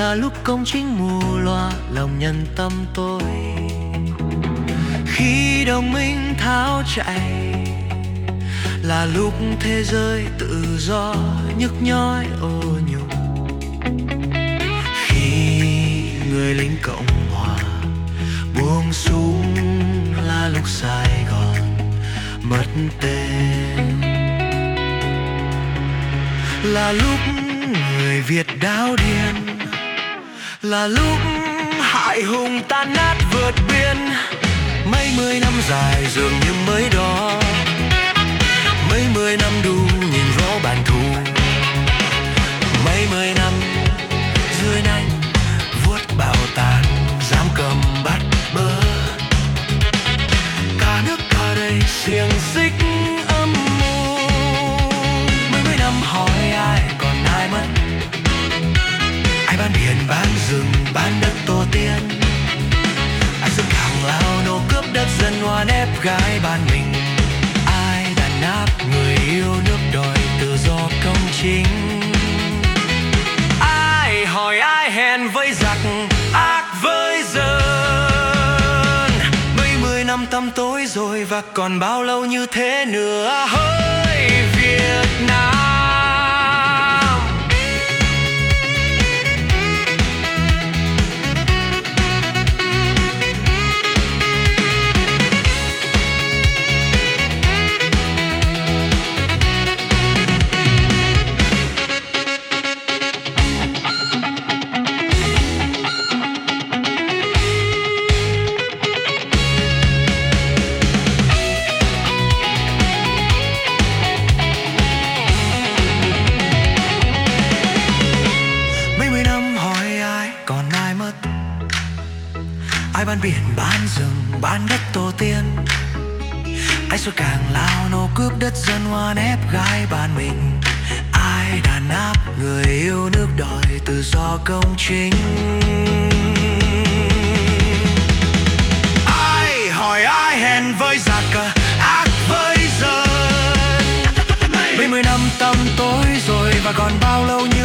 là lúc công chính mù loa lòng nhân tâm tôi. Khi đồng minh tháo chạy là lúc thế giới tự do nhức nhói ô nhục. Khi người lính Cộng Hòa buông súng là lúc Sài Gòn mất tên. Là lúc người Việt đáo điên, là lúc hại hùng tan nát vượt biên. Mấy mươi năm dài dường như mới đó, mấy mươi năm đu nhìn rõ bản thù. Mấy mươi năm dưới nanh vuốt bào tàn dám cầm bắt bớ. Cả nước cả đây xiềng xích âm mưu. Mấy mươi năm hỏi ai còn ai mất, ai bán biển bán rừng bán đất tổ tiên, ai dâng hàng lao nô cướp đất dân oan ép gái ban mình, ai đàn áp người yêu nước đòi tự do công chính. Ai hỏi ai hèn với giặc ác với dân. Mấy mươi năm tăm tối rồi và còn bao lâu như thế nữa hỡi Việt Nam. Ai bán biển bán rừng bán đất tổ tiên, ai suốt càng lao nô cướp đất dân oan ép gái ban mình, ai đàn áp người yêu nước đòi tự do công chính. Ai hỏi ai hèn với giặc ác với dân. Mấy mươi năm tăm tối rồi và còn bao lâu